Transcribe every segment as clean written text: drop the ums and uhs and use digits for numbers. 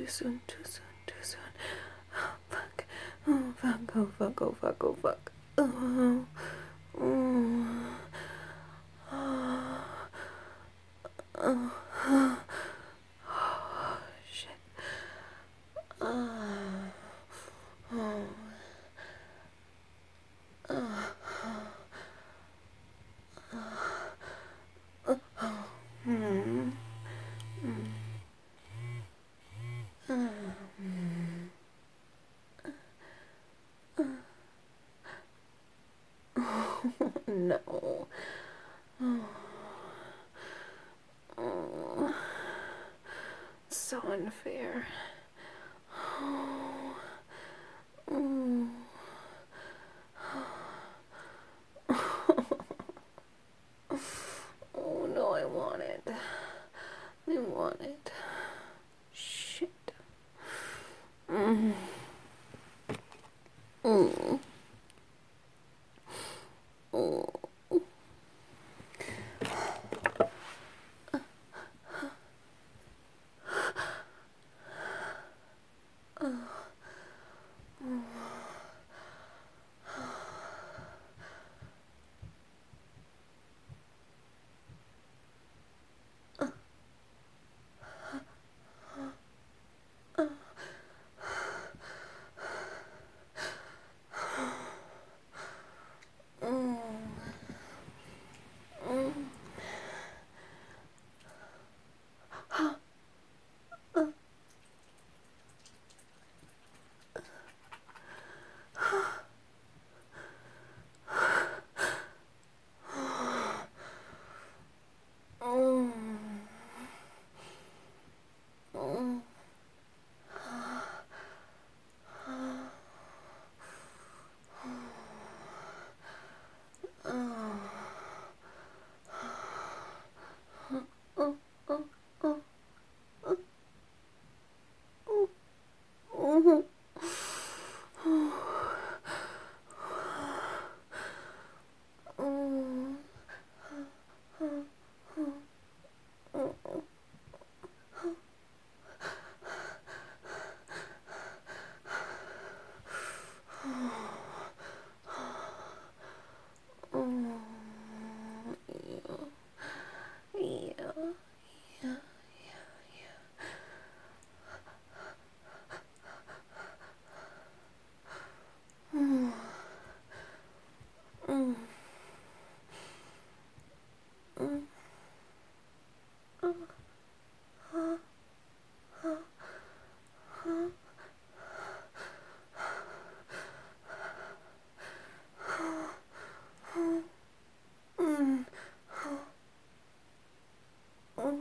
too soon, too soon, too soon. Oh, fuck. Oh, fuck, oh, fuck, oh, fuck, oh, fuck. Oh, oh, oh, oh, oh, shit. Oh, oh, oh, oh, oh, hmm. No. Oh, oh, so unfair. Oh, oh, oh no, I want it. I want it. Shit. Mm. Mm. Oh. Mm. Mm. Mm. Mm. Oh. Oh. Oh. Oh. Oh. Oh. Oh. Yeah. Yeah. Mm. Mm. Mm. Mm. Oh.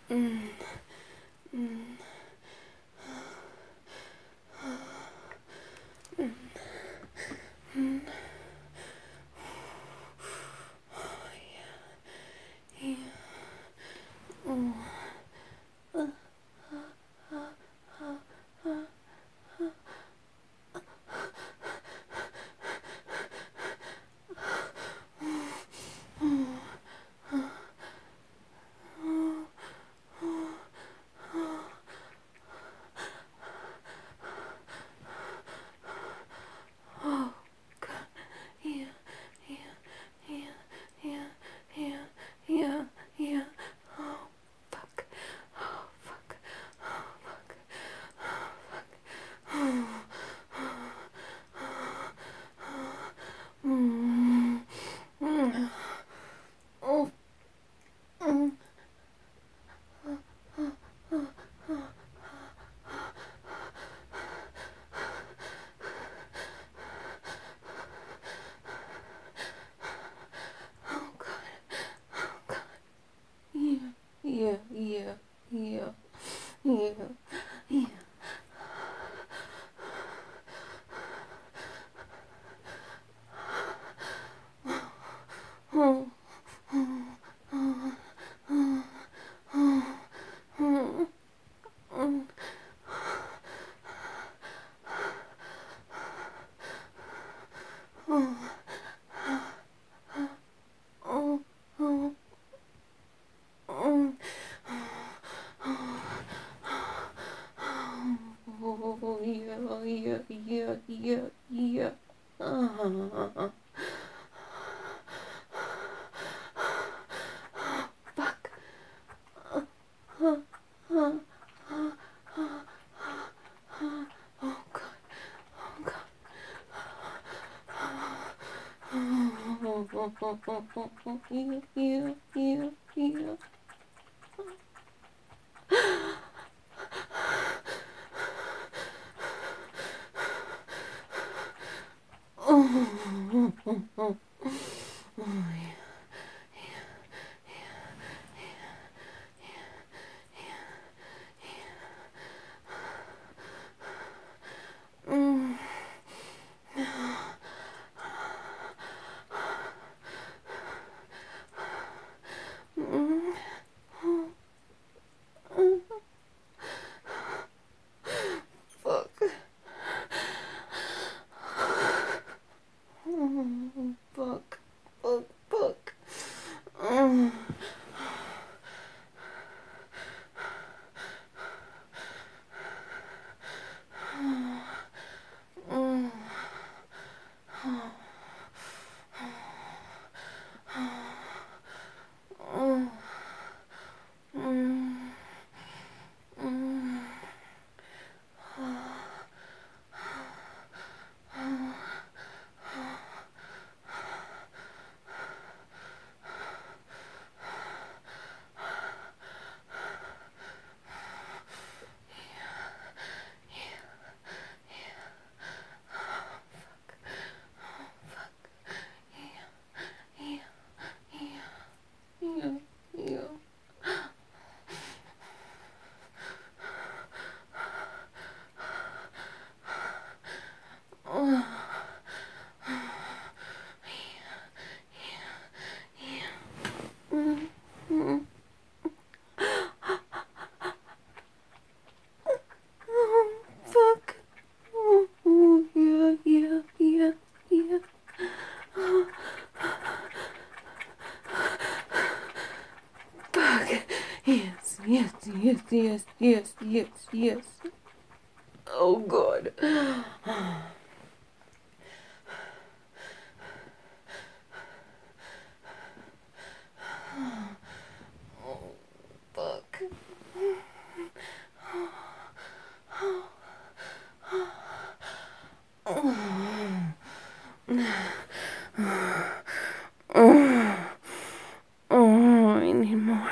Mm. Mm. Mm. Yeah. Oh. Oh, God. Yeah, yeah, yeah, yeah, yeah, yeah, yeah. Oh, fuck. Oh, fuck. Oh, fuck. Oh, fuck. Mm. Mm. Oh. Mm. Oh, God. Oh, God. Yeah, yeah, yeah, yeah, yeah, yeah. Oh, oh, oh, oh, oh, oh, oh. Oh, oh, oh, oh, oh, yeah, yeah, yeah, yeah, yeah. Ah, fuck. Ah, ah, ah, oh, God, oh, God. Oh, oh, oh, oh, oh, oh, yeah, yeah, yeah, yeah. Oh, oh, oh, oh, oh, yeah. Mm, mm, mm, fuck. Mm, fuck, fuck, fuck. Mm, mm, mm, mm, mm. Yeah, yeah, yeah. Mm, mm. Oh, fuck. Oh, oh, yeah, yeah, yeah, yeah. Fuck. Yes, yes, yes, yes, yes, yes, yes. Oh, God. Oh, fuck. Oh, I need more.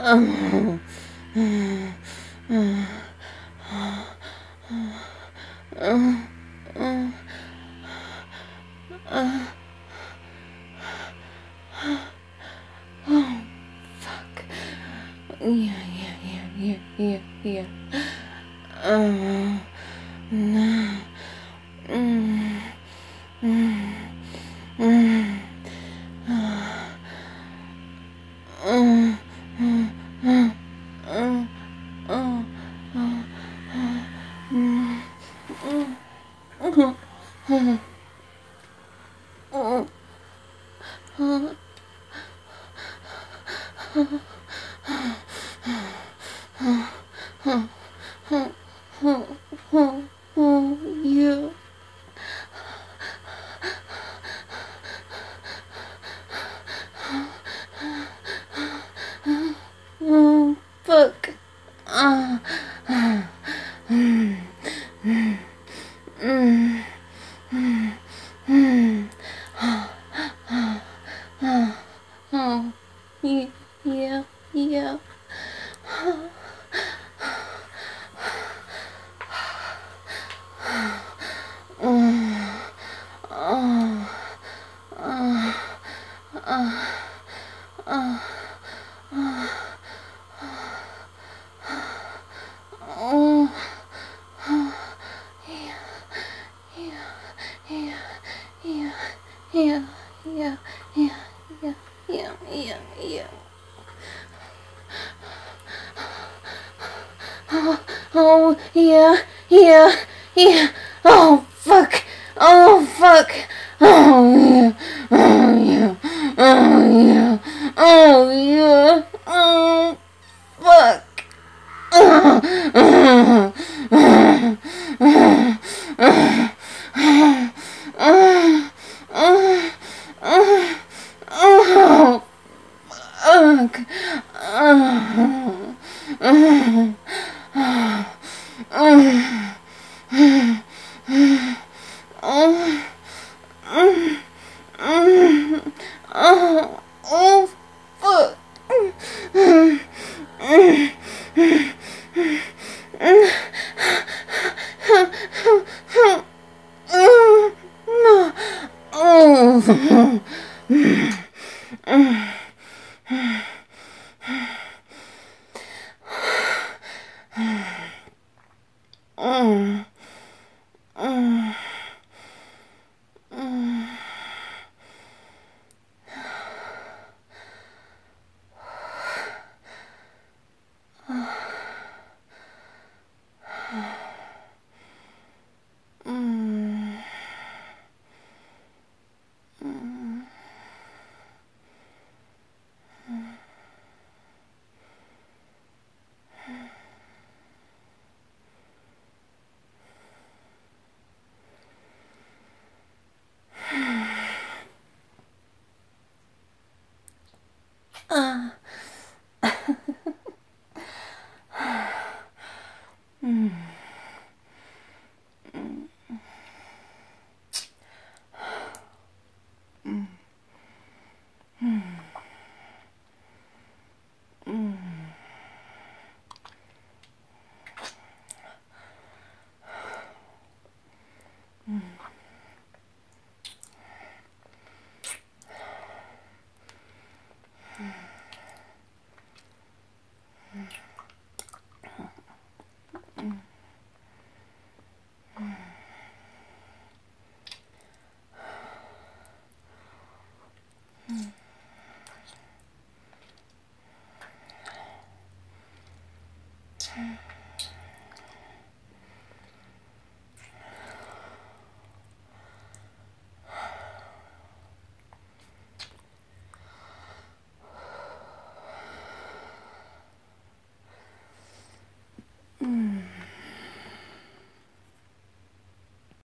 Fuck. Yeah. No. Yeah. Fuck. Oh, yeah. Oh, yeah, yeah, yeah, yeah, yeah. Oh, yeah. Oh, fuck. Oh, fuck. Oh, yeah. Oh, yeah. Oh, yeah. Oh, fuck. Oh, fuck. Oh, fuck.